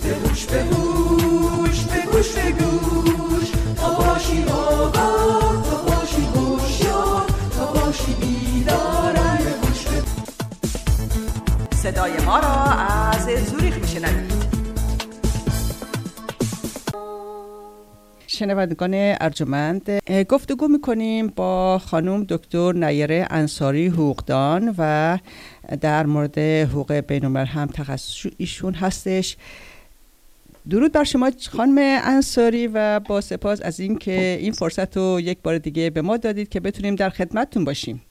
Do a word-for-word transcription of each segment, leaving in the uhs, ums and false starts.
به گوش به گوش به گوش به گوش تا باشی آگاه تا باشی هوشیار تا باشی بیدار به گوش به صدای ما را از زوریخ میشنوید. شنوندگان ارجمند، گفتگو میکنیم با خانم دکتر نیره انصاری حقوقدان و در مورد حقوق بین‌الملل هم تخصص ایشون هستش. درود بر شما خانم انصاری و با سپاس از این که این فرصت رو یک بار دیگه به ما دادید که بتونیم در خدمتتون باشیم.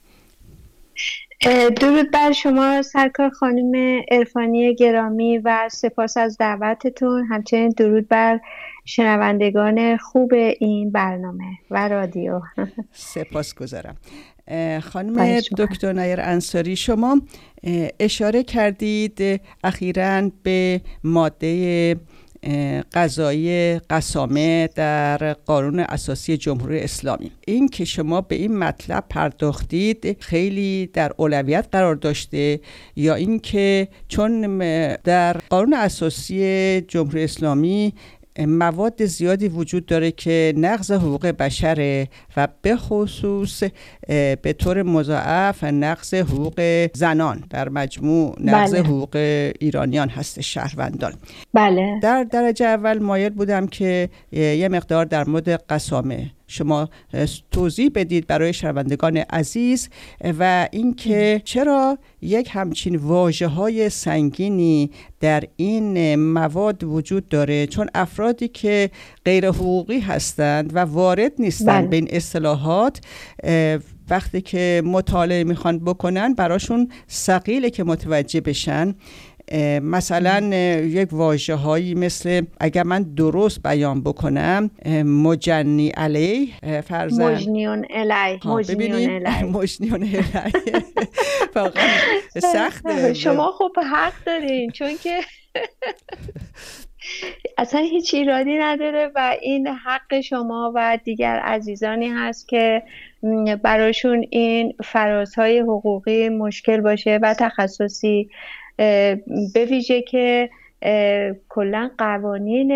درود بر شما سرکار خانم عرفانی گرامی و سپاس از دعوتتون. همچنین درود بر شنوندگان خوب این برنامه و رادیو. سپاسگزارم. خانم دکتر نیره انصاری، شما اشاره کردید اخیراً به ماده قضایی قسامه در قانون اساسی جمهوری اسلامی. این که شما به این مطلب پرداختید خیلی در اولویت قرار داشته، یا این که چون در قانون اساسی جمهوری اسلامی مواد زیادی وجود داره که نقض حقوق بشره و به خصوص به طور مضاعف نقض حقوق زنان، در مجموع نقض بله. حقوق ایرانیان هست، شهروندان. بله. در درجه اول مایل بودم که یه مقدار در مورد قسامه شما توضیح بدید برای شنوندگان عزیز و اینکه چرا یک همچین واژه‌های سنگینی در این مواد وجود داره، چون افرادی که غیر حقوقی هستند و وارد نیستند به این اصطلاحات وقتی که مطالعه میخوان بکنن براشون ثقیله که متوجه بشن. مثلا یک واژه هایی مثل، اگر من درست بیان بکنم، مجنی علیه فرزن مجنیون علیه مجنیون علیه مجنیون علیه واقعا سخته. شما خب حق دارین، چون که اصلا هیچ ایرادی نداره و این حق شما و دیگر عزیزانی هست که براشون این فرازهای حقوقی مشکل باشه و تخصصی، به ویژه که کلا قوانین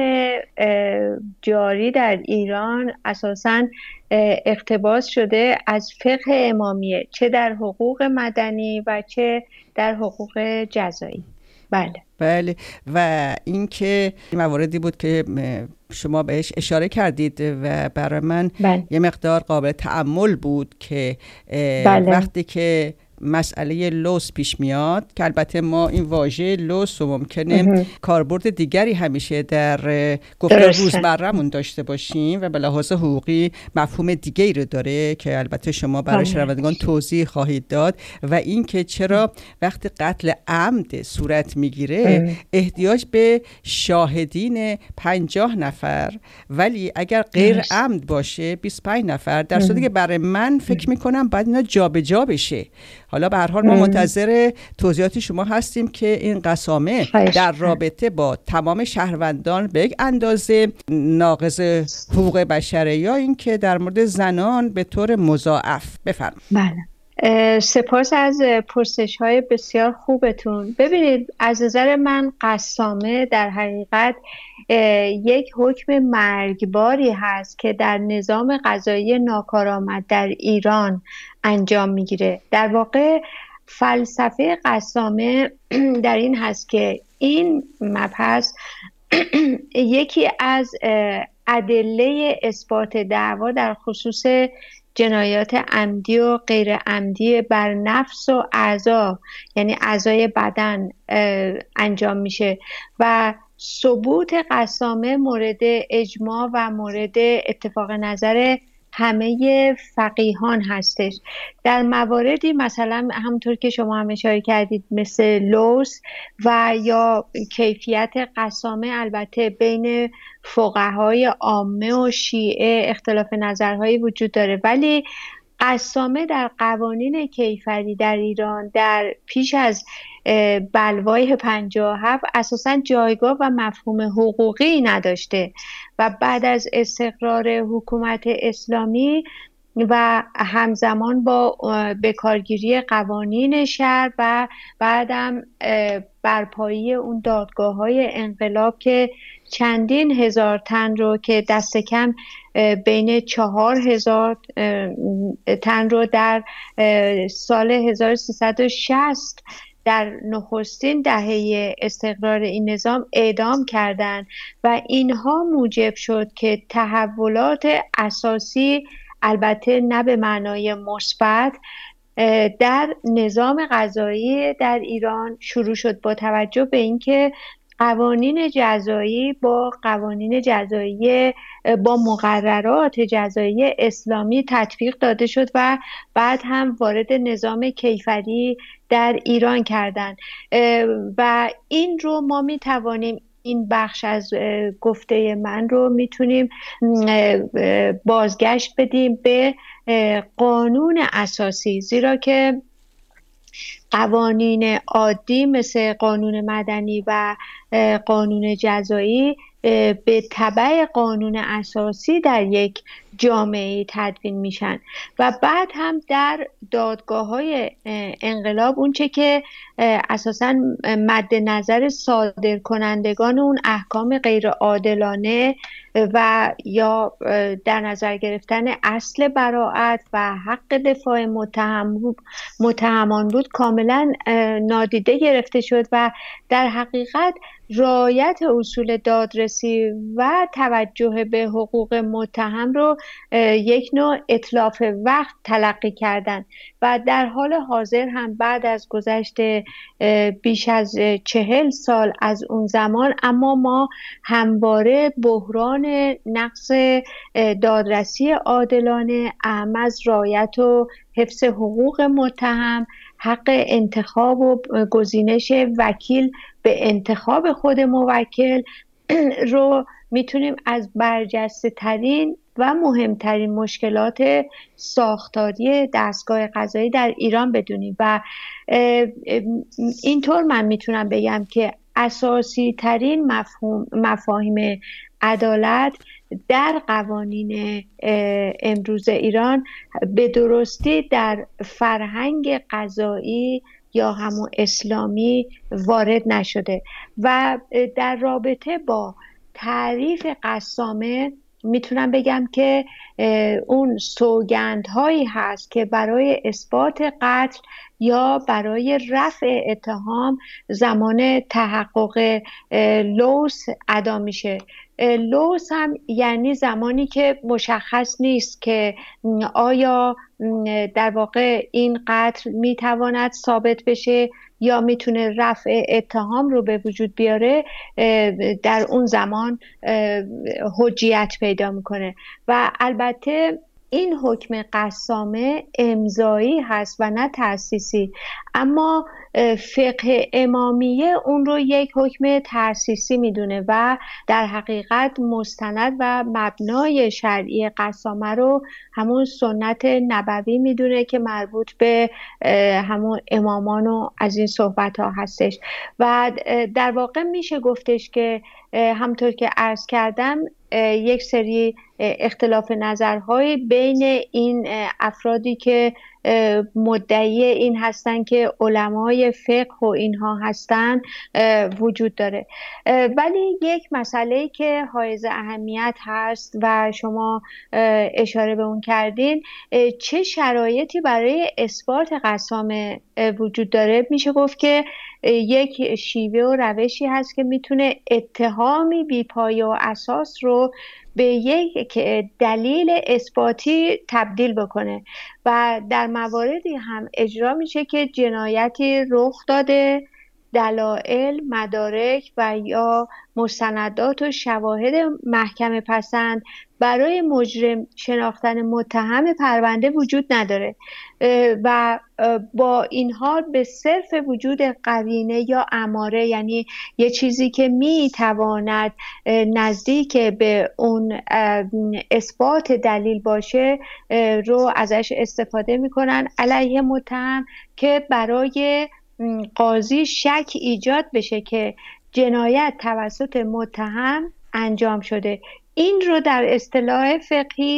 جاری در ایران اساساً اقتباس شده از فقه امامیه، چه در حقوق مدنی و چه در حقوق جزایی. بله بله. و این که مواردی بود که شما بهش اشاره کردید و برای من بله. یه مقدار قابل تأمل بود که بله. وقتی که مسئله لوس پیش میاد، که البته ما این واژه لوس رو ممکنه کاربرد دیگری همیشه در گفتار روزمره‌مون داشته باشیم و به لحاظ حقوقی مفهوم دیگری رو داره که البته شما برای شنوندگان توضیح خواهید داد. و این که چرا وقتی قتل عمد صورت میگیره احتیاج به شاهدین پنجاه نفر، ولی اگر غیر عمد باشه بیست و پنج نفر، در صورتی که برای من فکر میکنم باید اینا جابجا بشه. حالا به هر حال ما منتظر توضیحات شما هستیم که این قسامه در رابطه با تمام شهروندان به یک اندازه ناقض حقوق بشره یا این که در مورد زنان به طور مضاعف. بفرمایید. بله، سپاس از پرسش های بسیار خوبتون. ببینید، از نظر من قسامه در حقیقت یک حکم مرگباری هست که در نظام قضایی ناکارآمد در ایران انجام میگیره. در واقع فلسفه قسامه در این هست که این مبحث یکی از ادله اثبات دعوا در خصوص جنایات عمدی و غیر عمدی بر نفس و اعضا، یعنی اعضای بدن انجام میشه و ثبوت قسامه مورد اجماع و مورد اتفاق نظر همه فقیهان هستش. در مواردی مثلا همونطور که شما هم اشاره کردید مثل لوث و یا کیفیت قسامه، البته بین فقهای عامه و شیعه اختلاف نظرهایی وجود داره، ولی قسامه در قوانین کیفری در ایران در پیش از بلوای پنجاه و هفت اساساً جایگاه و مفهوم حقوقی نداشته و بعد از استقرار حکومت اسلامی و همزمان با بکارگیری قوانین شهر و بعدم برپایی اون دادگاه‌های انقلاب که چندین هزار تن رو که دست کم بین چهار هزار تن رو در سال هزار و سیصد و شصت در نخستین دهه استقرار این نظام اعدام کردند و اینها موجب شد که تحولات اساسی، البته نه به معنای مثبت، در نظام قضایی در ایران شروع شد، با توجه به اینکه قوانین جزایی با قوانین جزایی با مقررات جزایی اسلامی تطبیق داده شد و بعد هم وارد نظام کیفری در ایران کردند و این رو ما می توانیم، این بخش از گفته من رو میتونیم بازگشت بدیم به قانون اساسی، زیرا که قوانین عادی مثل قانون مدنی و قانون جزایی به تبع قانون اساسی در یک جامعه تدوین میشن و بعد هم در دادگاه‌های انقلاب اونچه که اساساً مد نظر صادر کنندگان اون احکام غیر عادلانه و یا در نظر گرفتن اصل براءت و حق دفاع متهم متهمان بود کاملا نادیده گرفته شد و در حقیقت رعایت اصول دادرسی و توجه به حقوق متهم رو یک نوع اتلاف وقت تلقی کردند و در حال حاضر هم بعد از گذشت بیش از چهل سال از اون زمان، اما ما همواره بحران نقص دادرسی عادلانه، اهم از رعایت و حفظ حقوق متهم، حق انتخاب و گزینش وکیل به انتخاب خود موکل رو میتونیم از برجسته ترین و مهمترین مشکلات ساختاری دستگاه قضایی در ایران بدونیم و اینطور من میتونم بگم که اساسی ترین مفهوم مفاهیم عدالت در قوانین امروز ایران به درستی در فرهنگ قضایی یا همون اسلامی وارد نشده و در رابطه با تعریف قسامه میتونم بگم که اون سوگندهایی هست که برای اثبات قتل یا برای رفع اتهام زمان تحقق لوث ادا میشه. لوث هم یعنی زمانی که مشخص نیست که آیا در واقع این قتل میتواند ثابت بشه یا میتونه رفع اتهام رو به وجود بیاره، در اون زمان حجیت پیدا میکنه و البته این حکم قسامه امضایی هست و نه تأسیسی، اما فقه امامیه اون رو یک حکم تأسیسی میدونه و در حقیقت مستند و مبنای شرعی قسامه رو همون سنت نبوی میدونه که مربوط به همون امامان و از این صحبت ها هستش و در واقع میشه گفتش که همطور که عرض کردم یک سری اختلاف نظرهای بین این افرادی که مدعی این هستن که علمای فقه و اینها هستن وجود داره، ولی یک مسئله که حائز اهمیت هست و شما اشاره به اون کردین، چه شرایطی برای اثبات قسامه وجود داره. میشه گفت که یک شیوه و روشی هست که میتونه اتهامی بی‌پایه و اساس رو به یک دلیل اثباتی تبدیل بکنه و در مواردی هم اجرا میشه که جنایتی رخ داده، دلایل، مدارک و یا مستندات و شواهد محکمه پسند برای مجرم شناختن متهم پرونده وجود نداره و با این حال به صرف وجود قرینه یا اماره، یعنی یه چیزی که میتواند نزدیک به اون اثبات دلیل باشه رو ازش استفاده میکنن علیه متهم که برای قاضی شک ایجاد بشه که جنایت توسط متهم انجام شده. این رو در اصطلاح فقهی به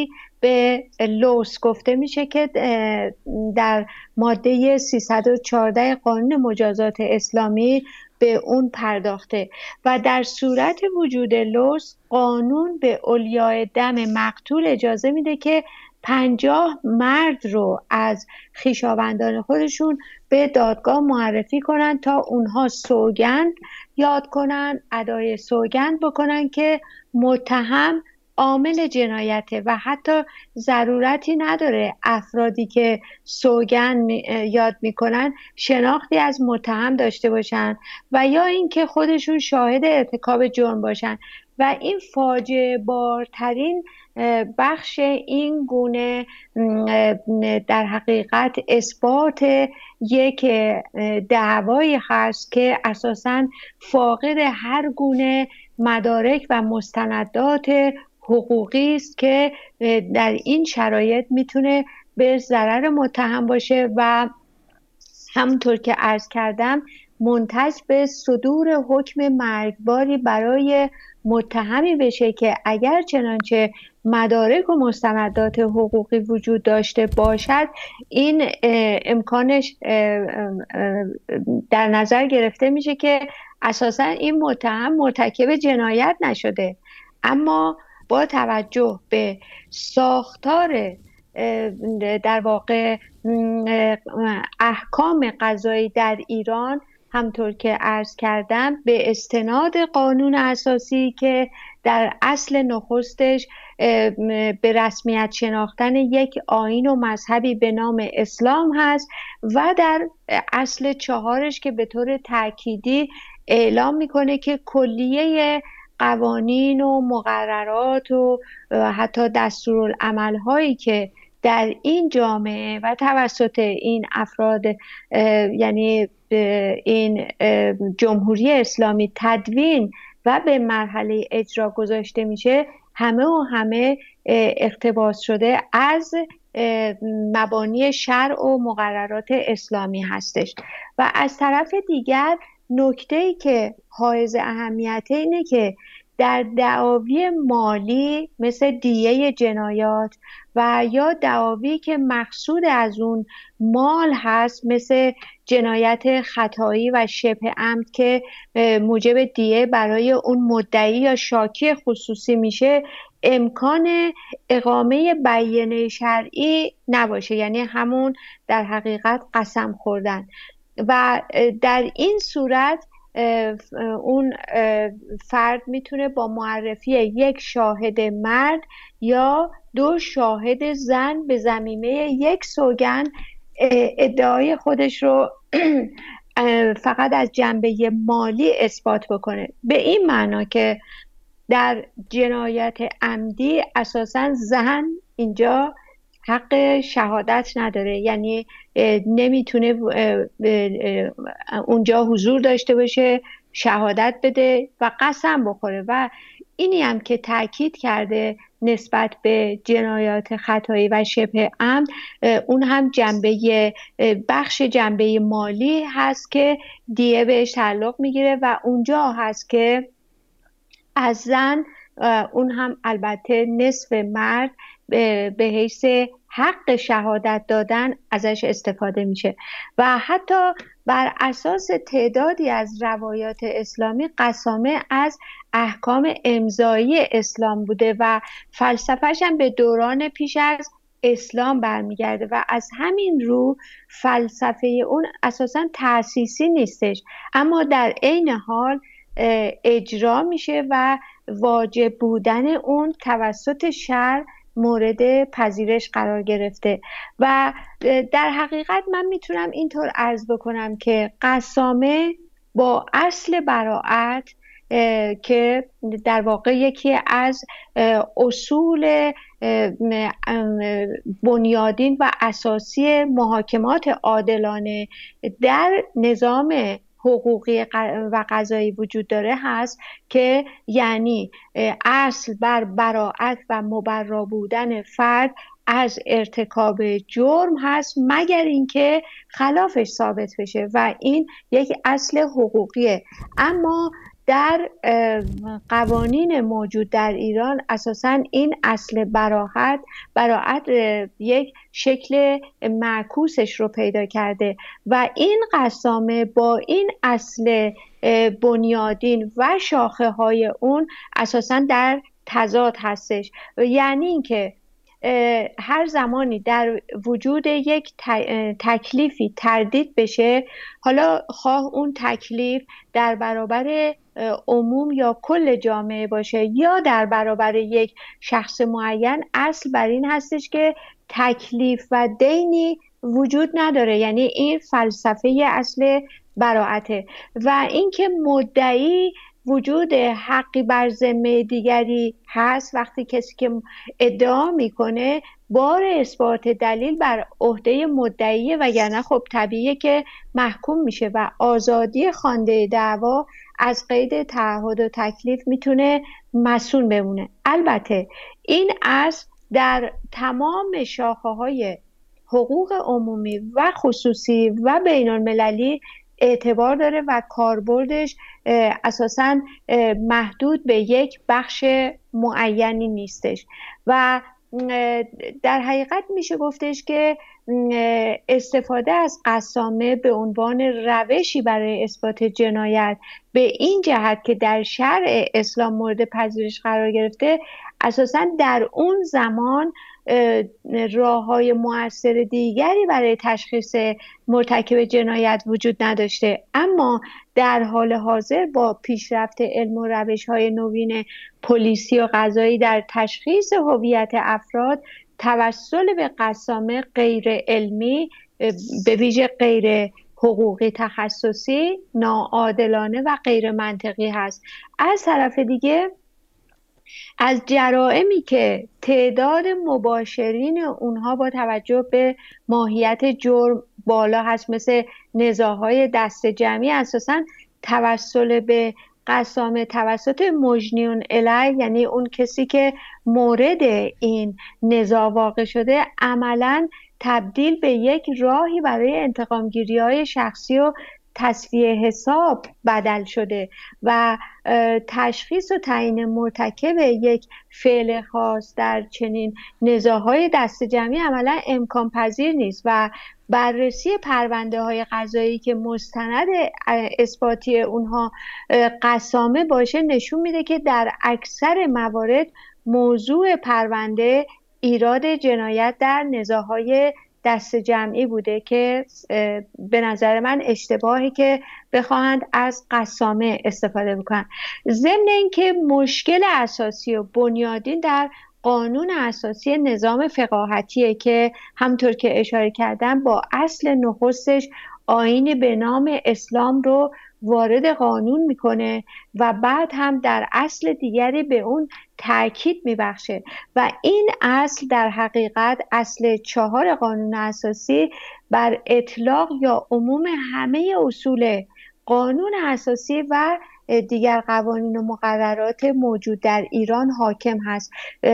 به لوث گفته میشه که در ماده سیصد و چهارده قانون مجازات اسلامی به اون پرداخته و در صورت وجود لوث قانون به اولیای دم مقتول اجازه میده که پنجاه مرد رو از خویشاوندان خودشون به دادگاه معرفی کنن تا اونها سوگند یاد کنن، ادای سوگند بکنن که متهم عامل جنایته و حتی ضرورتی نداره افرادی که سوگند یاد میکنن شناختی از متهم داشته باشن و یا اینکه خودشون شاهد ارتکاب جرم باشن. و این فاجعه بارترین بخش این گونه در حقیقت اثبات یک دعوایی هست که اساساً فاقد هر گونه مدارک و مستندات حقوقی است که در این شرایط میتونه به ضرر متهم باشه و همونطور که عرض کردم منتج به صدور حکم مرگباری برای متهمی بشه که اگر چنانچه مدارک و مستندات حقوقی وجود داشته باشد این امکانش در نظر گرفته میشه که اساساً این متهم مرتکب جنایت نشده، اما با توجه به ساختار در واقع احکام قضایی در ایران همطور که عرض کردم به استناد قانون اساسی که در اصل نخستش به رسمیت شناختن یک آیین و مذهبی به نام اسلام هست و در اصل چهارش که به طور تأکیدی اعلام میکنه که کلیه قوانین و مقررات و حتی دستورالعمل هایی که در این جامعه و توسط این افراد یعنی این جمهوری اسلامی تدوین و به مرحله اجرا گذاشته میشه همه و همه اقتباس شده از مبانی شرع و مقررات اسلامی هستش. و از طرف دیگر نکته‌ای که حائز اهمیته اینه که در دعاوی مالی مثل دیه جنایات و یا دعاوی که مقصود از اون مال هست مثل جنایت خطایی و شبه عمد که موجب دیه برای اون مدعی یا شاکی خصوصی میشه، امکان اقامه بیانیه شرعی نباشه، یعنی همون در حقیقت قسم خوردن. و در این صورت اون فرد میتونه با معرفی یک شاهد مرد یا دو شاهد زن به ضمیمه یک سوگند ادعای خودش رو فقط از جنبه مالی اثبات بکنه، به این معنا که در جنایت عمدی اساساً زن اینجا حق شهادت نداره، یعنی نمیتونه اونجا حضور داشته باشه، شهادت بده و قسم بخوره. و اینی هم که تاکید کرده نسبت به جنایات خطایی و شبه عمد، اون هم جنبه بخش جنبه مالی هست که دیه بهش تعلق میگیره و اونجا هست که از زن اون هم البته نصف مرد به حیث حق شهادت دادن ازش استفاده میشه. و حتی بر اساس تعدادی از روایات اسلامی قسامه از احکام امضایی اسلام بوده و فلسفه‌ش هم به دوران پیش از اسلام برمیگرده و از همین رو فلسفه اون اساساً تأسیسی نیستش، اما در عین حال اجرا میشه و واجب بودن اون توسط شرع مورد پذیرش قرار گرفته. و در حقیقت من میتونم اینطور عرض بکنم که قسامه با اصل براءت که در واقع یکی از اصول بنیادین و اساسی محاکمات عادلانه در نظام حقوقی و قضایی وجود داره هست که یعنی اصل بر براءت و مبرا بودن فرد از ارتکاب جرم هست مگر اینکه خلافش ثابت بشه و این یک اصل حقوقیه. اما در قوانین موجود در ایران اساساً این اصل براءت براءت یک شکل معکوسش رو پیدا کرده و این قسامه با این اصل بنیادین و شاخه های اون اساساً در تضاد هستش. یعنی اینکه هر زمانی در وجود یک تکلیفی تردید بشه، حالا خواه اون تکلیف در برابر عموم یا کل جامعه باشه یا در برابر یک شخص معین، اصل بر این هستش که تکلیف و دینی وجود نداره. یعنی این فلسفه اصل براءته و اینکه مدعی وجود حقی بر ذمه دیگری هست. وقتی کسی که ادعا میکنه بار اثبات دلیل بر عهده مدعیه، وگرنه خب طبیعیه که محکوم میشه و آزادی خواننده دعوا از قید تعهد و تکلیف میتونه مصون بمونه. البته این اصل در تمام شاخه‌های حقوق عمومی و خصوصی و بین المللی اعتبار داره و کاربردش اساساً محدود به یک بخش معینی نیستش و در حقیقت میشه گفتش که استفاده از قسامه به عنوان روشی برای اثبات جنایت به این جهت که در شرع اسلام مورد پذیرش قرار گرفته، اساساً در اون زمان راه‌های مؤثر دیگری برای تشخیص مرتکب جنایت وجود نداشته. اما در حال حاضر با پیشرفت علم و روش‌های نوین پلیسی و قضایی در تشخیص هویت افراد توسل به قسامه غیر علمی، به ویژه غیر حقوقی تخصصی، ناعادلانه و غیر منطقی هست. از طرف دیگه از جرائمی که تعداد مباشرین اونها با توجه به ماهیت جرم بالا هست، مثل نزاع‌های دست جمعی، اساساً توسل به قسامه توسط مجنیون الیه، یعنی اون کسی که مورد این نزاع واقع شده، عملاً تبدیل به یک راهی برای انتقام‌گیری‌های شخصی و تصفیه حساب بدل شده و تشخیص و تعیین مرتکب یک فعل خاص در چنین نزاع‌های دست جمعی عملا امکان پذیر نیست و بررسی پرونده های قضایی که مستند اثباتی اونها قسامه باشه نشون میده که در اکثر موارد موضوع پرونده ایراد جنایت در نزاع‌های دست جمعی بوده که به نظر من اشتباهی که بخواهند از قسامه استفاده بکنن. ضمن اینکه مشکل اساسی و بنیادین در قانون اساسی نظام فقاهتیه که همطور که اشاره کردم با اصل نخستش آیینی به نام اسلام رو وارد قانون میکنه و بعد هم در اصل دیگری به اون تاکید میبخشه و این اصل در حقیقت اصل چهار قانون اساسی بر اطلاق یا عموم همه اصول قانون اساسی و دیگر قوانین و مقررات موجود در ایران حاکم هست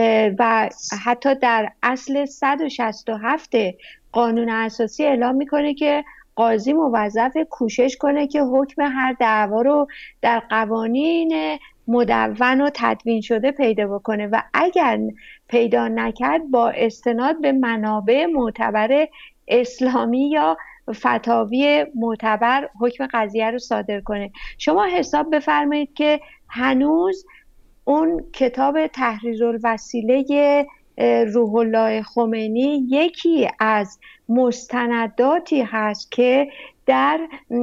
و حتی در اصل صد و شصت و هفت قانون اساسی اعلام میکنه که قاضی موظف کوشش کنه که حکم هر دعوا رو در قوانین مدون و تدوین شده پیدا بکنه و اگر پیدا نکرد با استناد به منابع معتبر اسلامی یا فتاوی معتبر حکم قضیه رو صادر کنه. شما حساب بفرمایید که هنوز اون کتاب تحریرالوسیله روح الله خمینی یکی از مستنداتی هست که در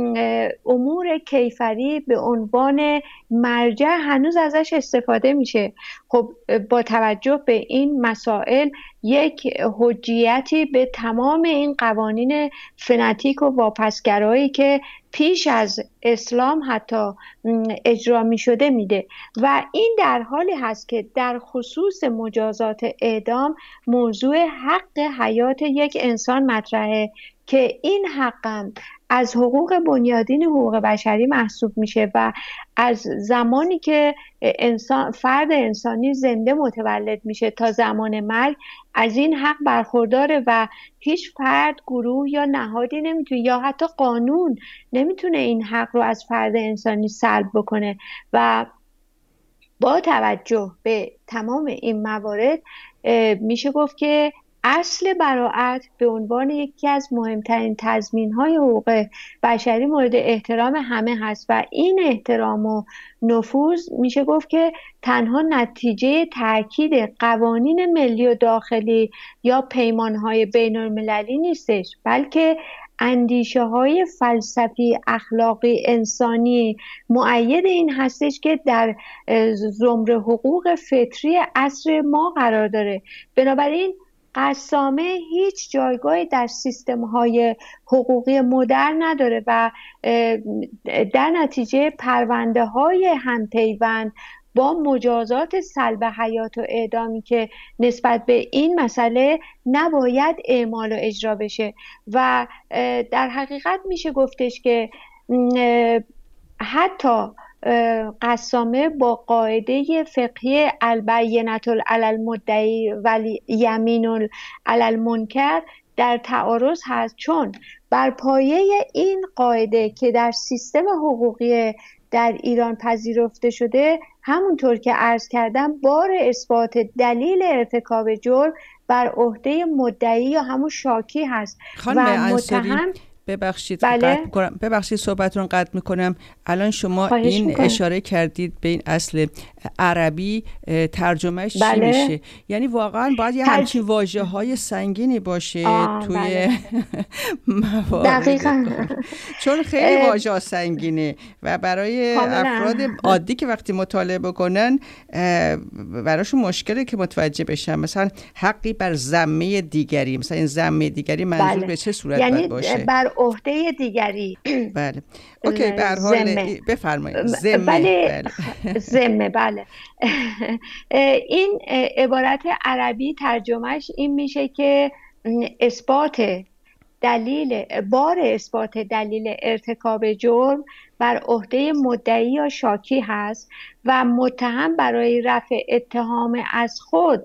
امور کیفری به عنوان مرجع هنوز ازش استفاده میشه. خب با توجه به این مسائل یک حجیتی به تمام این قوانین فنتیک و واپسگرایی که پیش از اسلام حتی اجرا می شده میده و این در حالی هست که در خصوص مجازات اعدام موضوع حق حیات یک انسان مطرحه که این حقم از حقوق بنیادین حقوق بشری محسوب میشه و از زمانی که انسان فرد انسانی زنده متولد میشه تا زمان مرگ از این حق برخورداره و هیچ فرد، گروه یا نهادی نمیتونه یا حتی قانون نمیتونه این حق رو از فرد انسانی سلب بکنه. و با توجه به تمام این موارد میشه گفت که اصل براءت به عنوان یکی از مهمترین تضمین‌های حقوق بشری مورد احترام همه هست و این احترام و نفوذ میشه گفت که تنها نتیجه تاکید قوانین ملی و داخلی یا پیمان‌های بین‌المللی نیستش، بلکه اندیشه های فلسفی، اخلاقی، انسانی مؤید این هستش که در زمره حقوق فطری عصر ما قرار داره. بنابراین قسامه هیچ جایگاهی در سیستم های حقوقی مدرن نداره و در نتیجه پرونده های همپیوند با مجازات سلب حیات و اعدامی که نسبت به این مسئله نباید اعمال و اجرا بشه و در حقیقت میشه گفتش که حتی قسامه با قاعده فقهی البینة علی المدعی و یمین علی المنکر در تعارض هست، چون بر پایه این قاعده که در سیستم حقوقی در ایران پذیرفته شده، همونطور که عرض کردم بار اثبات دلیل ارتکاب جرم بر عهده مدعی یا همون شاکی هست و متهم. ببخشید بله. قطع میکنم ببخشید صحبتتون قطع میکنم. الان شما این میکنم. اشاره کردید به این اصل عربی، ترجمهش بله. چی میشه؟ یعنی واقعا باید یه ترج... همچین واژه های سنگینی باشه توی بله. موارد، دقیقاً چون خیلی واژه سنگینه و برای کاملا. افراد عادی که وقتی مطالعه بکنن براشون مشکله که متوجه بشن. مثلا حقی بر ذمه دیگری، مثلا این ذمه دیگری منظور بله. به چه صورت یعنی باید باشه؟ بر عهده دیگری. بله اوکی، به هر حال بفرمایید. ذمه. بله ذمه. بله این عبارت عربی ترجمهش این میشه که اثبات دلیل بار اثبات دلیل ارتکاب جرم بر عهده مدعی یا شاکی هست و متهم برای رفع اتهام از خود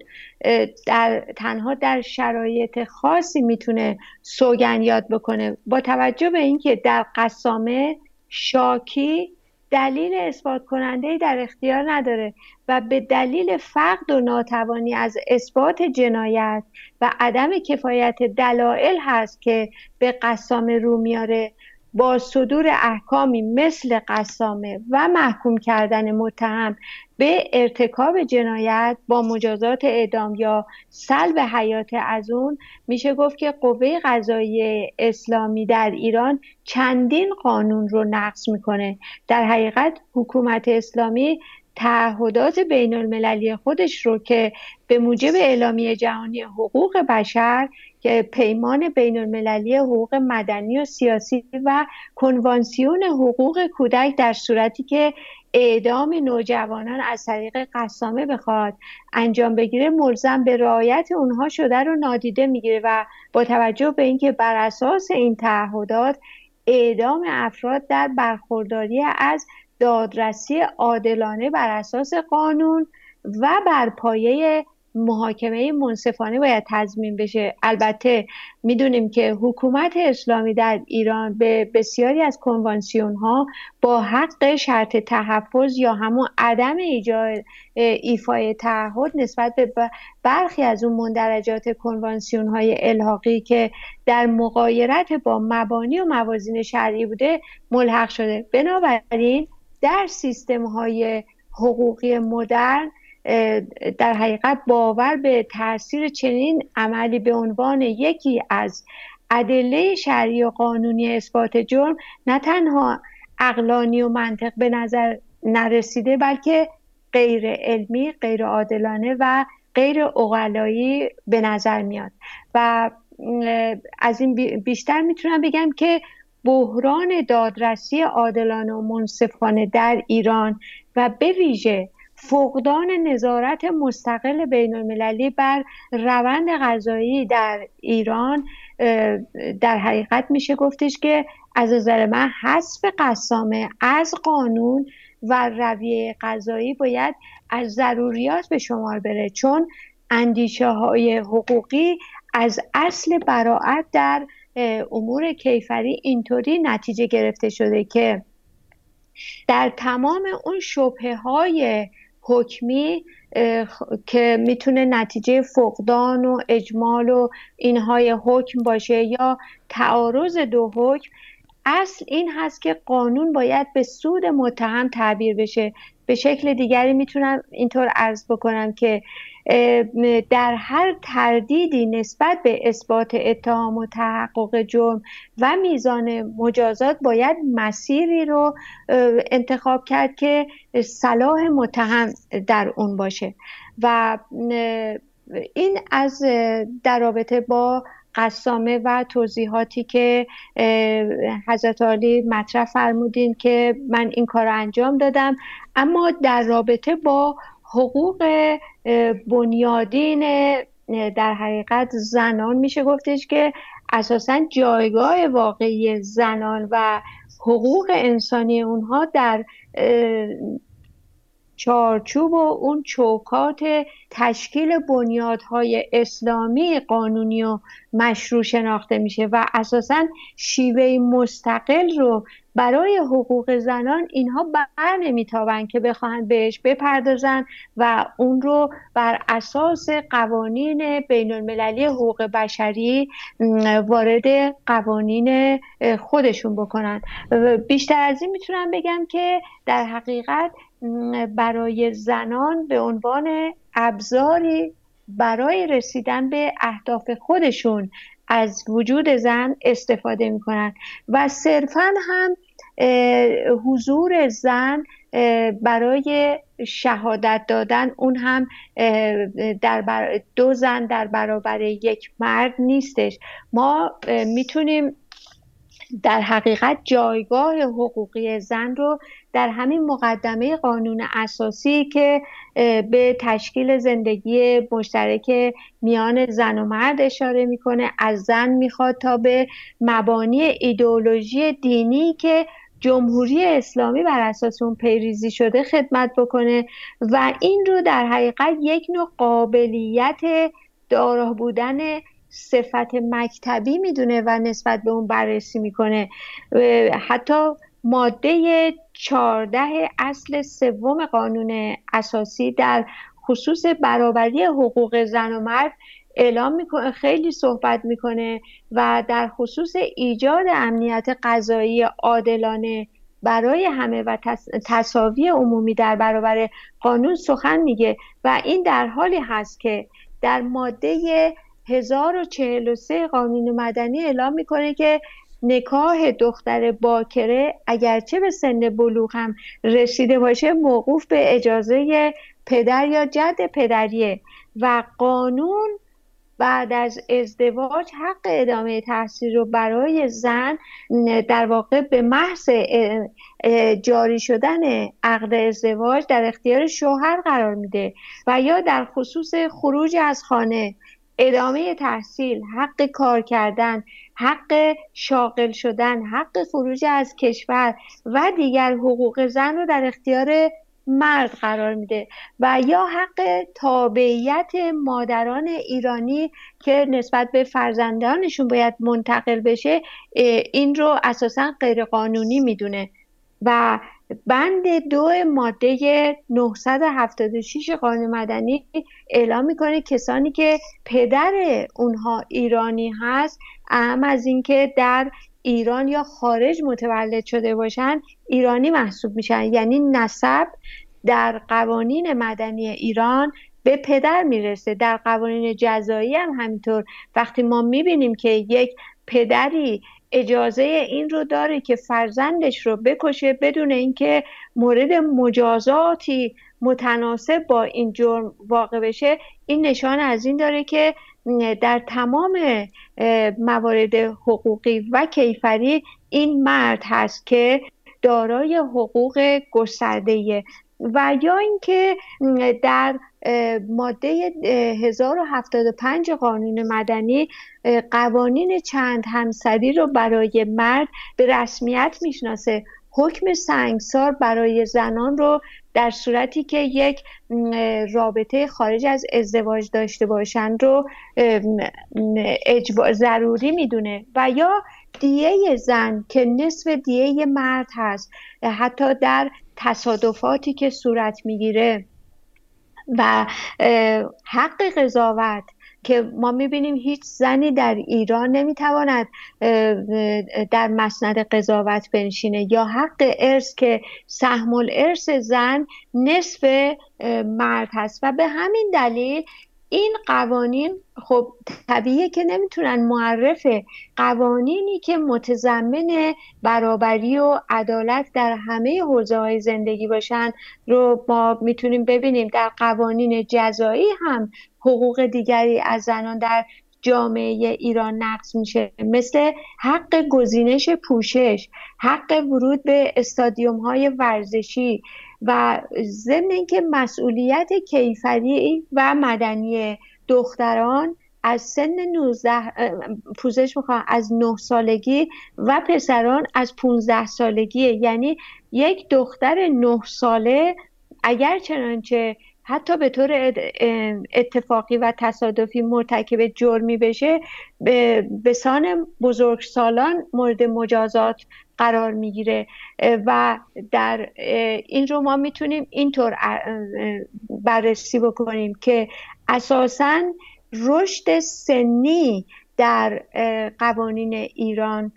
در تنها در شرایط خاصی میتونه سوگند یاد بکنه. با توجه به اینکه در قسامه شاکی دلیل اثبات کننده در اختیار نداره و به دلیل فقد و ناتوانی از اثبات جنایت و عدم کفایت دلایل هست که به قسامه رو میاره، با صدور احکامی مثل قسامه و محکوم کردن متهم به ارتکاب جنایت با مجازات اعدام یا سلب حیات از اون، میشه گفت که قوه قضاییه اسلامی در ایران چندین قانون رو نقض میکنه. در حقیقت حکومت اسلامی تعهدات بین المللی خودش رو که به موجب اعلامیه جهانی حقوق بشر که پیمان بین المللی حقوق مدنی و سیاسی و کنوانسیون حقوق کودک در صورتی که اعدام نوجوانان از طریق قسامه بخواد انجام بگیره ملزم به رعایت اونها شده رو نادیده میگیره و با توجه به اینکه بر اساس این تعهدات اعدام افراد در برخورداری از دادرسی عادلانه بر اساس قانون و بر پایه محاکمه منصفانه باید تضمین بشه. البته میدونیم که حکومت اسلامی در ایران به بسیاری از کنوانسیون ها با حق شرط تحفظ یا همون عدم ایجاد ایفای تعهد نسبت به برخی از اون مندرجات کنوانسیون های الحاقی که در مغایرت با مبانی و موازین شرعی بوده ملحق شده. بنابراین در سیستم های حقوقی مدرن در حقیقت باور به تأثیر چنین عملی به عنوان یکی از ادله شرعی و قانونی اثبات جرم نه تنها عقلانی و منطق به نظر نرسیده بلکه غیر علمی، غیر عادلانه و غیر عقلایی به نظر میاد. و از این بیشتر میتونم بگم که بحران دادرسی عادلانه و منصفانه در ایران و به ویژه فقدان نظارت مستقل بین المللی بر روند قضایی در ایران در حقیقت میشه گفتش که از نظر من حذف قسامه از قانون و رویه قضایی باید از ضروریات به شمار بره، چون اندیشه های حقوقی از اصل براعت در امور کیفری اینطوری نتیجه گرفته شده که در تمام اون شبهه های حکمی که میتونه نتیجه فقدان و اجمال و اینهای حکم باشه یا تعارض دو حکم، اصل این هست که قانون باید به سود متهم تعبیر بشه. به شکل دیگری میتونم اینطور عرض بکنم که در هر تردیدی نسبت به اثبات اتهام و تحقق جرم و میزان مجازات باید مسیری رو انتخاب کرد که صلاح متهم در اون باشه و این از در رابطه با قسامه و توضیحاتی که حضرت عالی مطرح فرمودین که من این کار رو انجام دادم. اما در رابطه با حقوق بنیادین در حقیقت زنان میشه گفتش که اساساً جایگاه واقعی زنان و حقوق انسانی اونها در چارچوب و اون چوکات تشکیل بنیادهای اسلامی قانونی و مشروع شناخته میشه و اساساً شیوه مستقل رو برای حقوق زنان اینها بر نمیتابن که بخواهند بهش بپردازن و اون رو بر اساس قوانین بین المللی حقوق بشری وارد قوانین خودشون بکنن. بیشتر از این میتونم بگم که در حقیقت برای زنان به عنوان ابزاری برای رسیدن به اهداف خودشون از وجود زن استفاده میکنن و صرفاً هم حضور زن برای شهادت دادن اون هم در بر... دو زن در برابر یک مرد نیستش. ما میتونیم در حقیقت جایگاه حقوقی زن رو در همین مقدمه قانون اساسی که به تشکیل زندگی مشترک میان زن و مرد اشاره میکنه از زن میخواد تا به مبانی ایدئولوژی دینی که جمهوری اسلامی بر اساس اون پیریزی شده خدمت بکنه و این رو در حقیقت یک نوع قابلیت دارا بودن صفت مکتبی میدونه و نسبت به اون بررسی میکنه. حتی ماده چهارده اصل سوم قانون اساسی در خصوص برابری حقوق زن و مرد اعلام میکنه، خیلی صحبت میکنه و در خصوص ایجاد امنیت قضایی عادلانه برای همه و تساوی عمومی در برابر قانون سخن میگه و این در حالی هست که در ماده هزار و چهل و سه قانون مدنی اعلام میکنه که نکاح دختر باکره اگرچه به سن بلوغ هم رسیده باشه موقوف به اجازه پدر یا جد پدریه و قانون بعد از ازدواج حق ادامه تحصیل رو برای زن در واقع به محض جاری شدن عقد ازدواج در اختیار شوهر قرار میده و یا در خصوص خروج از خانه، ادامه تحصیل، حق کار کردن، حق شاغل شدن، حق خروج از کشور و دیگر حقوق زن رو در اختیار مرد قرار میده و یا حق تابعیت مادران ایرانی که نسبت به فرزندانشون باید منتقل بشه این رو اساساً غیر قانونی میدونه و بند دو ماده نهصد و هفتاد و شش قانون مدنی اعلام میکنه کسانی که پدر اونها ایرانی هست اهم از اینکه در ایران یا خارج متولد شده باشن ایرانی محسوب میشن، یعنی نسب در قوانین مدنی ایران به پدر میرسه. در قوانین جزایی هم همینطور وقتی ما میبینیم که یک پدری اجازه این رو داره که فرزندش رو بکشه بدون اینکه مورد مجازاتی متناسب با این جرم واقع بشه، این نشان از این داره که در تمام موارد حقوقی و کیفری این مرد هست که دارای حقوق گسترده‌ایه و یا اینکه در ماده هزار و هفتاد و پنج قانون مدنی قوانین چند همسری رو برای مرد به رسمیت میشناسه. حکم سنگسار برای زنان رو در صورتی که یک رابطه خارج از ازدواج داشته باشن رو اجبار ضروری میدونه و یا دیه زن که نصف دیه مرد هست حتی در تصادفاتی که صورت میگیره و حق قضاوت که ما میبینیم هیچ زنی در ایران نمیتواند در مسند قضاوت بنشینه یا حق ارث که سهم الارث زن نصف مرد هست و به همین دلیل این قوانین خب طبیعیه که نمیتونن معرف قوانینی که متضمن برابری و عدالت در همه حوزه‌های زندگی باشن رو ما میتونیم ببینیم. در قوانین جزایی هم حقوق دیگری از زنان در جامعه ایران نقض میشه، مثل حق گزینش پوشش، حق ورود به استادیوم‌های ورزشی و ضمن اینکه مسئولیت کیفری و مدنی دختران از سن نوزده پوزش میخوام از نه سالگی و پسران از پونزده سالگی. یعنی یک دختر نه ساله اگر چنانچه حتی به طور اتفاقی و تصادفی مرتکب جرمی بشه به سان بزرگسالان مورد مجازات قرار میگیره و در این رو ما میتونیم اینطور بررسی بکنیم که اساساً رشد سنی در قوانین ایران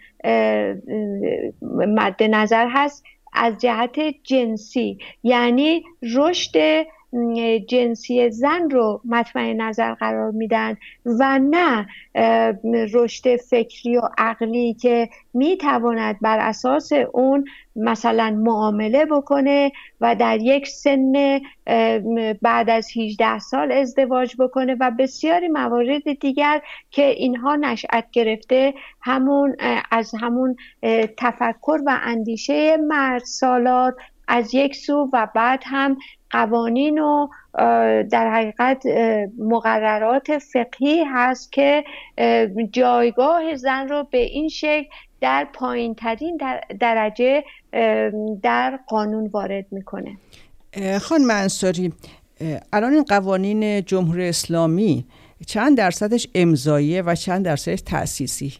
مد نظر هست از جهت جنسی، یعنی رشد جنسی زن رو مطمع نظر قرار میدن و نه رشد فکری و عقلی که میتواند بر اساس اون مثلا معامله بکنه و در یک سن بعد از هجده سال ازدواج بکنه و بسیاری موارد دیگر که اینها نشأت گرفته همون از همون تفکر و اندیشه مرد سالار از یک سو و بعد هم قوانین و در حقیقت مقررات فقهی هست که جایگاه زن رو به این شکل در پایین ترین درجه در قانون وارد میکنه. خانم انصاری، الان این قوانین جمهوری اسلامی چند درصدش امضاییه و چند درصدش تأسیسی؟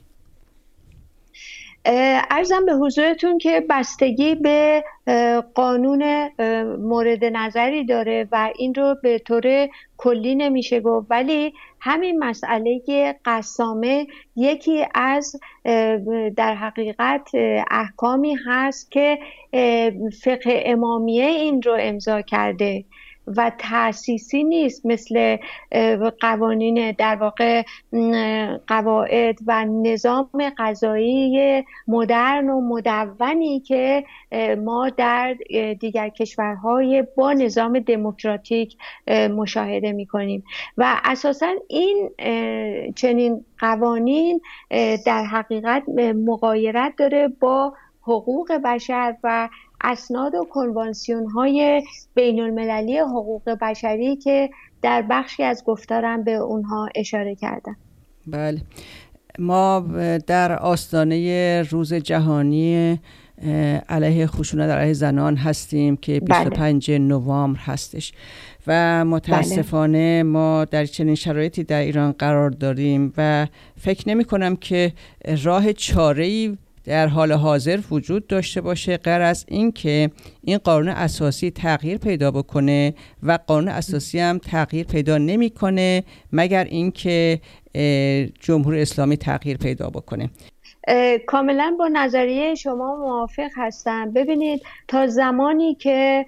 عرضم به حضورتون که بستگی به قانون مورد نظری داره و این رو به طور کلی نمیشه گفت، ولی همین مسئله قسامه یکی از در حقیقت احکامی هست که فقه امامیه این رو امضا کرده و تأسیسی نیست مثل قوانین در واقع قواعد و نظام قضایی مدرن و مدونی که ما در دیگر کشورهای با نظام دموکراتیک مشاهده می‌کنیم و اساساً این چنین قوانین در حقیقت مغایرت داره با حقوق بشر و اسناد و کنوانسیون های بین المللی حقوق بشری که در بخشی از گفتارم به اونها اشاره کردم. بله، ما در آستانه روز جهانی علیه خشونت علیه زنان هستیم که بیست و پنجم نوامبر هستش و متاسفانه بله. ما در چنین شرایطی در ایران قرار داریم و فکر نمی کنم که راه چاره‌ای در حال حاضر وجود داشته باشه غیر از این که این قانون اساسی تغییر پیدا بکنه و قانون اساسی هم تغییر پیدا نمیکنه مگر اینکه جمهوری اسلامی تغییر پیدا بکنه. کاملا با نظریه شما موافق هستم. ببینید تا زمانی که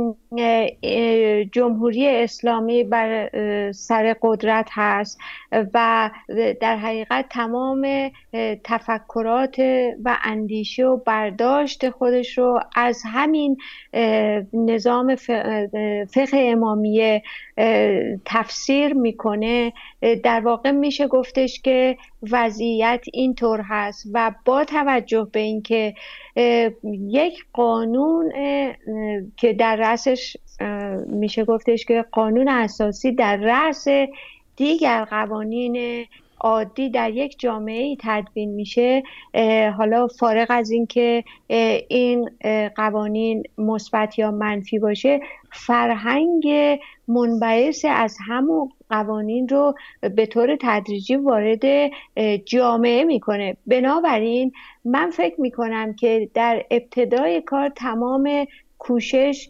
جمهوری اسلامی بر سر قدرت هست و در حقیقت تمام تفکرات و اندیشه و برداشت خودش رو از همین نظام فقه امامیه تفسیر میکنه، در واقع میشه گفتش که وضعیت اینطور هست و با توجه به اینکه یک قانون که در رأسش میشه گفتش که قانون اساسی در رأس دیگر قوانین عادی در یک جامعه تدوین میشه، حالا فارغ از این که این قوانین مثبت یا منفی باشه، فرهنگ منبعث از همون قوانین رو به طور تدریجی وارد جامعه میکنه. بنابراین من فکر میکنم که در ابتدای کار تمام کوشش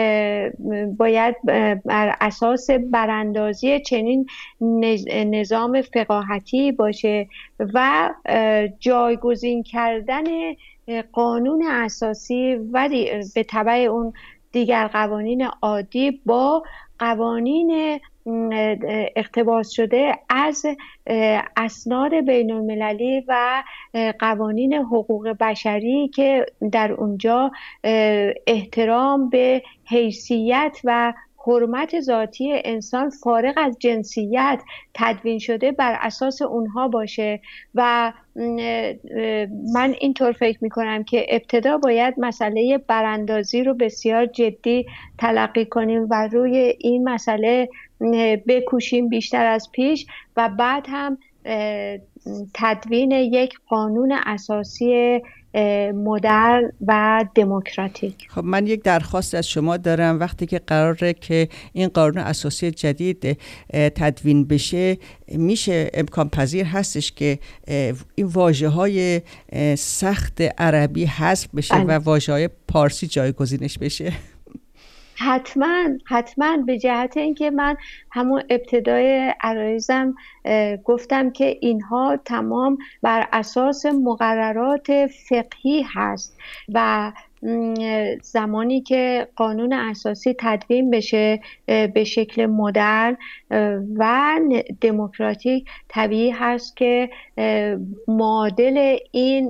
باید بر اساس براندازی چنین نظام فقاهتی باشه و جایگزین کردن قانون اساسی و به تبع اون دیگر قوانین عادی با قوانین اقتباس شده از اسناد بین المللی و قوانین حقوق بشری که در اونجا احترام به حیثیت و حرمت ذاتی انسان فارغ از جنسیت تدوین شده بر اساس اونها باشه. و من اینطور فکر میکنم که ابتدا باید مسئله براندازی رو بسیار جدی تلقی کنیم و روی این مسئله بکوشیم بیشتر از پیش و بعد هم تدوین یک قانون اساسی مدرن و دموکراتیک. خب من یک درخواست از شما دارم، وقتی که قراره که این قانون اساسی جدید تدوین بشه، میشه امکان پذیر هستش که این واژه‌های سخت عربی حذف بشه و واژه‌های پارسی جایگزینش بشه؟ حتما حتما به جهت اینکه من همون ابتدای عرایزم گفتم که اینها تمام بر اساس مقررات فقهی هست و زمانی که قانون اساسی تدوین بشه به شکل مدرن و دموکراتیک، طبیعی هست که معادل این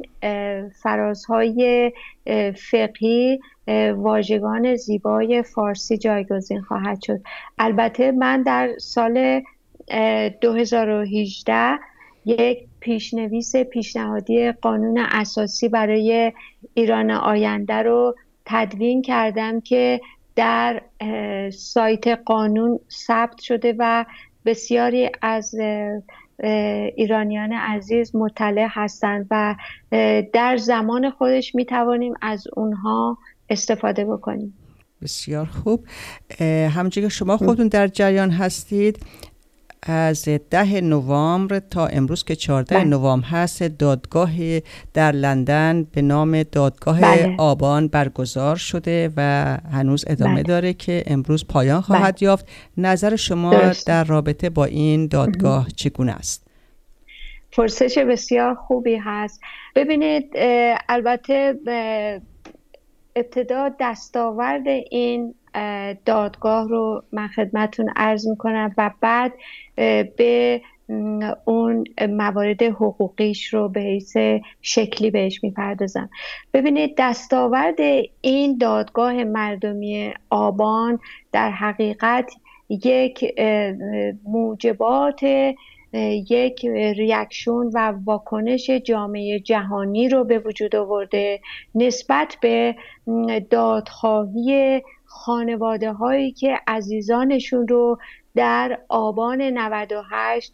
فرازهای فقهی واژگان زیبای فارسی جایگزین خواهد شد. البته من در سال دو هزار و هجده یک پیشنویس پیشنهادی قانون اساسی برای ایران آینده رو تدوین کردم که در سایت قانون ثبت شده و بسیاری از ایرانیان عزیز مطلع هستند و در زمان خودش می توانیم از اونها استفاده بکنیم. بسیار خوب. همونجوری که شما خودتون در جریان هستید، از ده نوامبر تا امروز که چهارده نوامبر هست، دادگاه در لندن به نام دادگاه بله. آبان برگزار شده و هنوز ادامه بله. داره که امروز پایان خواهد بله. یافت. نظر شما درست. در رابطه با این دادگاه ام. چگونه است؟ پرسش بسیار خوبی هست. ببینید، البته ابتدا دستاورد این دادگاه رو من خدمتون عرض میکنم و بعد به اون موارد حقوقیش رو به حیث شکلی بهش میپردازم. ببینید، دستاورد این دادگاه مردمی آبان در حقیقت یک موجبات یک ریاکشن و واکنش جامعه جهانی رو به وجود آورده نسبت به دادخواهی خانواده هایی که عزیزانشون رو در آبان نود و هشت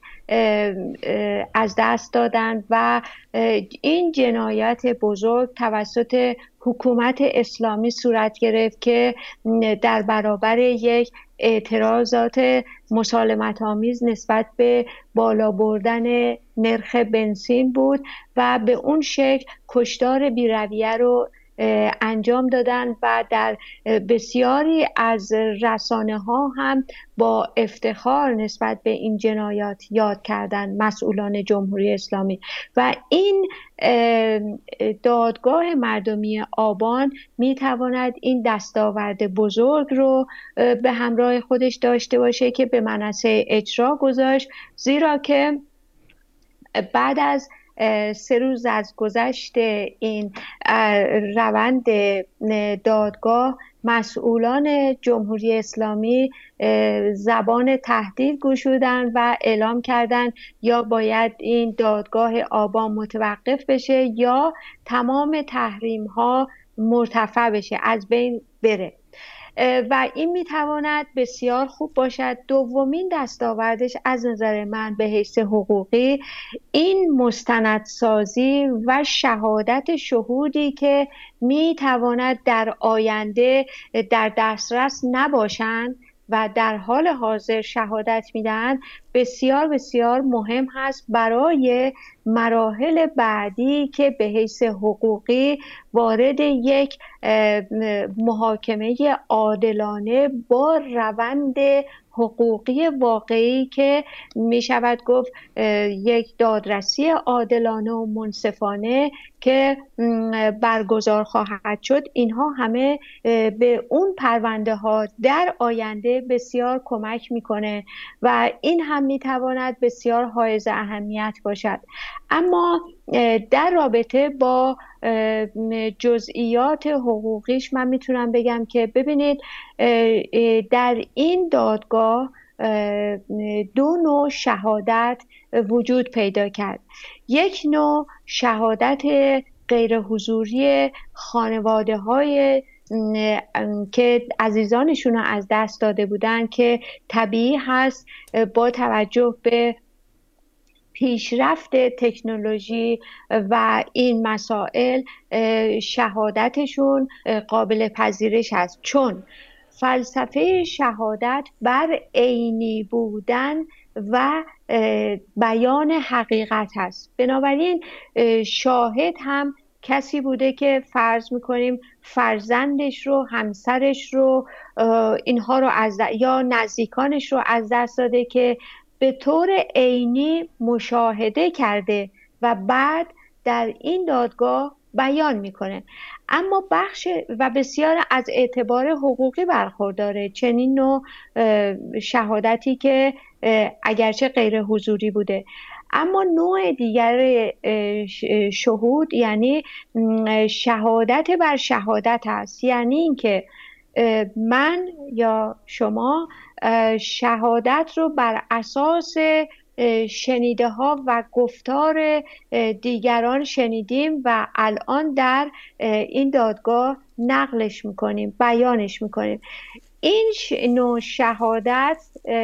از دست دادن و این جنایت بزرگ توسط حکومت اسلامی صورت گرفت که در برابر یک اعتراضات مسالمت آمیز نسبت به بالا بردن نرخ بنزین بود و به اون شکل کشتار بی‌رویه رو انجام دادن و در بسیاری از رسانه ها هم با افتخار نسبت به این جنایات یاد کردن مسئولان جمهوری اسلامی. و این دادگاه مردمی آبان می تواند این دستاورد بزرگ رو به همراه خودش داشته باشه که به منصه اجرا گذاشت، زیرا که بعد از سه روز از گذشت این روند دادگاه مسئولان جمهوری اسلامی زبان تهدید گشودند و اعلام کردند یا باید این دادگاه آبان متوقف بشه یا تمام تحریم ها مرتفع بشه، از بین بره. و این میتواند بسیار خوب باشد. دومین دستاوردش از نظر من به حیث حقوقی این مستندسازی و شهادت شهودی که میتواند در آینده در دسترس نباشند و در حال حاضر شهادت میدن بسیار بسیار مهم هست برای مراحل بعدی که به حیث حقوقی وارد یک محاکمه عادلانه با روند حقوقی واقعی که می شود گفت یک دادرسی عادلانه و منصفانه که برگزار خواهد شد، اینها همه به اون پرونده ها در آینده بسیار کمک میکنه و این هم میتواند بسیار حائز اهمیت باشد. اما در رابطه با جزئیات حقوقیش من میتونم بگم که ببینید در این دادگاه دو نوع شهادت وجود پیدا کرد. یک نوع شهادت غیر حضوری خانواده های که عزیزانشون رو از دست داده بودن که طبیعی هست با توجه به پیشرفت تکنولوژی و این مسائل شهادتشون قابل پذیرش هست، چون فلسفه شهادت بر عینی بودن و بیان حقیقت هست. بنابراین شاهد هم کسی بوده که فرض میکنیم فرزندش رو، همسرش رو، اینها رو از یا نزدیکانش رو از دست داده که به طور عینی مشاهده کرده و بعد در این دادگاه بیان میکنه. اما بخش و بسیار از اعتبار حقوقی برخورداره چنین نوع شهادتی که اگرچه غیر حضوری بوده. اما نوع دیگر شهود یعنی شهادت بر شهادت است، یعنی اینکه من یا شما شهادت رو بر اساس شنیده ها و گفتار دیگران شنیدیم و الان در این دادگاه نقلش میکنیم، بیانش میکنیم. این نوع شهادت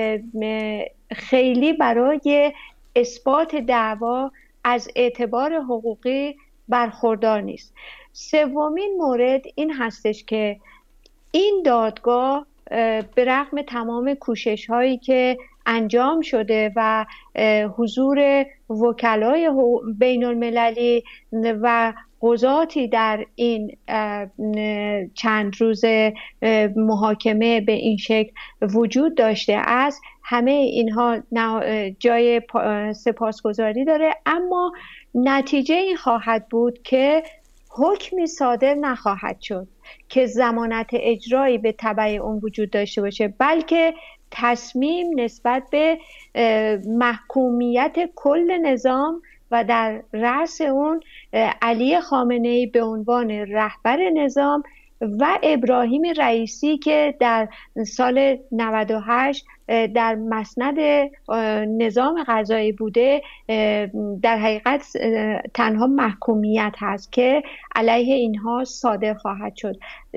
خیلی برای اثبات دعوا از اعتبار حقوقی برخوردار نیست. سومین مورد این هستش که این دادگاه به رغم تمام کوشش هایی که انجام شده و حضور وکلای بین المللی و قضاتی در این چند روز محاکمه به این شکل وجود داشته است، همه اینها جای سپاسگزاری داره، اما نتیجه این خواهد بود که حکمی صادر نخواهد شد که ضمانت اجرایی به تبع اون وجود داشته باشه، بلکه تصمیم نسبت به محکومیت کل نظام و در رأس اون علی خامنه‌ای به عنوان رهبر نظام و ابراهیم رئیسی که در سال نود و هشت در مسند نظام قضایی بوده، در حقیقت تنها محکومیت هست که علیه اینها صادر خواهد شد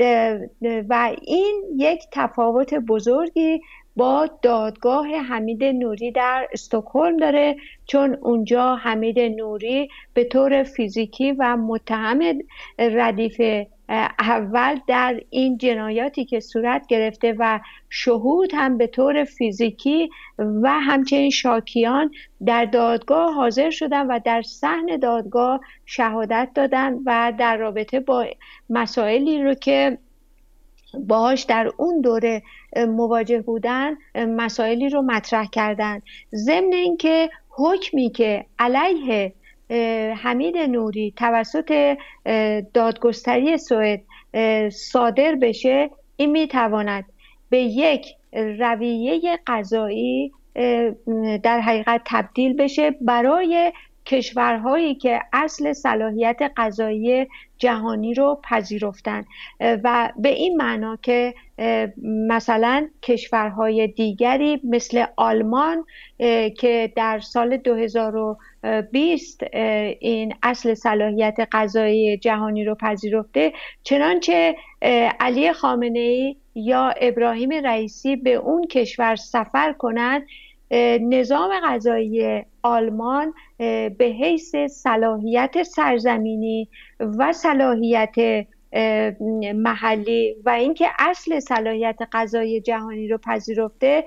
و این یک تفاوت بزرگی با دادگاه حمید نوری در استکهلم داره، چون اونجا حمید نوری به طور فیزیکی و متهم ردیف اول در این جنایاتی که صورت گرفته و شهود هم به طور فیزیکی و همچنین شاکیان در دادگاه حاضر شدن و در صحن دادگاه شهادت دادن و در رابطه با مسائلی رو که باهاش در اون دوره مواجه بودن مسائلی رو مطرح کردن. ضمن اینکه حکمی که علیه حمید نوری توسط دادگستری سوئد صادر بشه، این میتواند به یک رویه قضایی در حقیقت تبدیل بشه برای کشورهایی که اصل صلاحیت قضایی جهانی رو پذیرفتن و به این معنا که مثلا کشورهای دیگری مثل آلمان که در سال دو هزار و بیست این اصل صلاحیت قضایی جهانی رو پذیرفته، چنانچه علی خامنه‌ای یا ابراهیم رئیسی به اون کشور سفر کنند، نظام قضایی آلمان به حیث صلاحیت سرزمینی و صلاحیت محلی و اینکه اصل صلاحیت قضایی جهانی رو پذیرفته،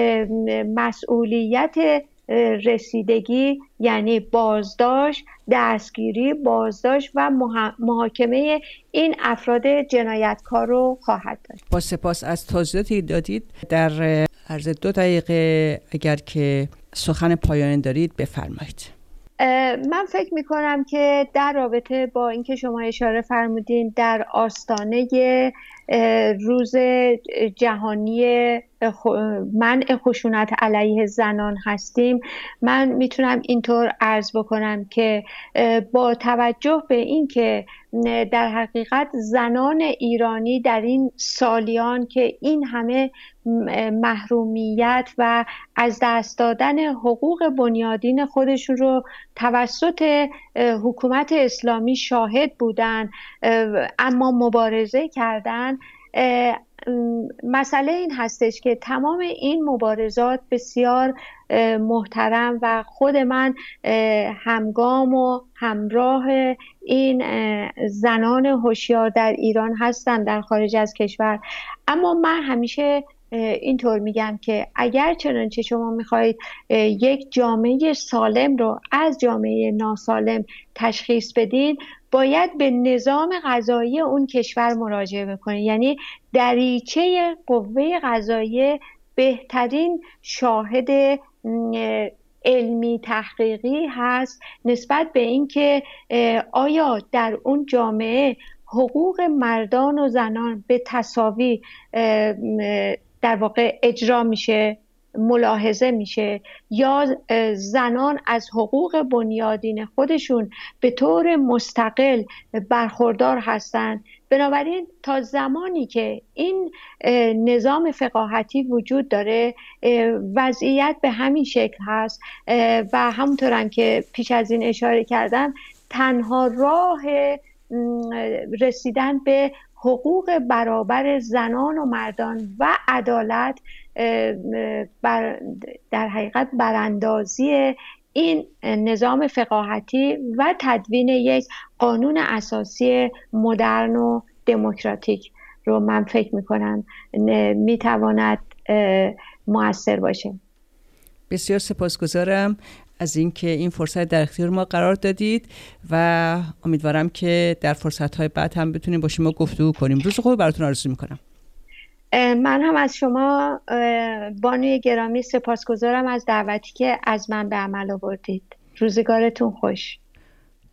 مسئولیت رسیدگی یعنی بازداشت، دستگیری، بازداشت و محاکمه این افراد جنایتکار رو خواهد داشت. با سپاس از توضیحاتی دادید. در عرض دو دقیقه اگر که سخن پایانی دارید بفرمایید. من فکر می کنم که در رابطه با اینکه شما اشاره فرمودین در آستانه روز جهانی منع خشونت علیه زنان هستیم، من میتونم اینطور عرض بکنم که با توجه به اینکه در حقیقت زنان ایرانی در این سالیان که این همه محرومیت و از دست دادن حقوق بنیادین خودشون رو توسط حکومت اسلامی شاهد بودن اما مبارزه کردن، مسئله این هستش که تمام این مبارزات بسیار محترم و خود من همگام و همراه این زنان هوشیار در ایران هستم در خارج از کشور. اما من همیشه اینطور میگم که اگر چنانچه شما میخواهید یک جامعه سالم رو از جامعه ناسالم تشخیص بدین، باید به نظام قضایی اون کشور مراجعه بکنید. یعنی دریچه قوه قضاییه بهترین شاهد علمی تحقیقی هست نسبت به اینکه آیا در اون جامعه حقوق مردان و زنان به تساوی در واقع اجرا میشه، ملاحظه میشه، یا زنان از حقوق بنیادین خودشون به طور مستقل برخوردار هستند. بنابراین تا زمانی که این نظام فقاهتی وجود داره وضعیت به همین شکل هست و همونطورم که پیش از این اشاره کردم تنها راه رسیدن به حقوق برابر زنان و مردان و عدالت بر در حقیقت براندازی این نظام فقاهتی و تدوین یک قانون اساسی مدرن و دموکراتیک رو من فکر میکنم میتواند مؤثر باشه. بسیار سپاسگزارم از اینکه این فرصت در اختیار ما قرار دادید و امیدوارم که در فرصت‌های بعد هم بتونیم با شما گفتگو کنیم. روز خوب براتون آرزو میکنم. من هم از شما بانوی گرامی سپاسگزارم از دعوتی که از من به عمل آوردید. روزگارتون خوش.